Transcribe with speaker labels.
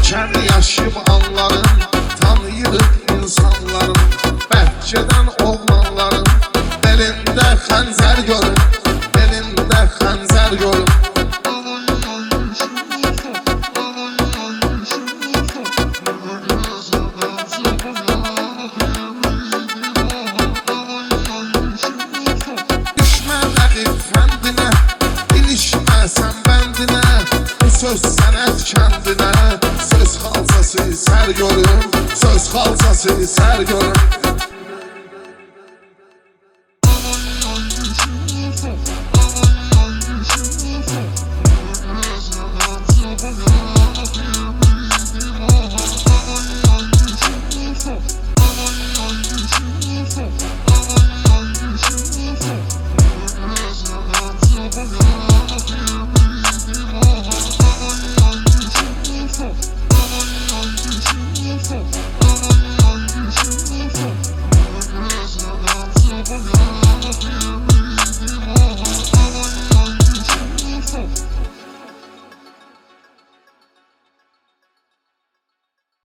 Speaker 1: Geçer yaşım anlarım, tanıyırıq insanların. Bəhçədən oğlanların belində xəncər görün, belində xəncər görün. Düşmə rəqib fəndinə, ilişməsən bəndinə. Bu söz sənət kəndinə, söz xalçası sər görün, söz xalçası sər görün.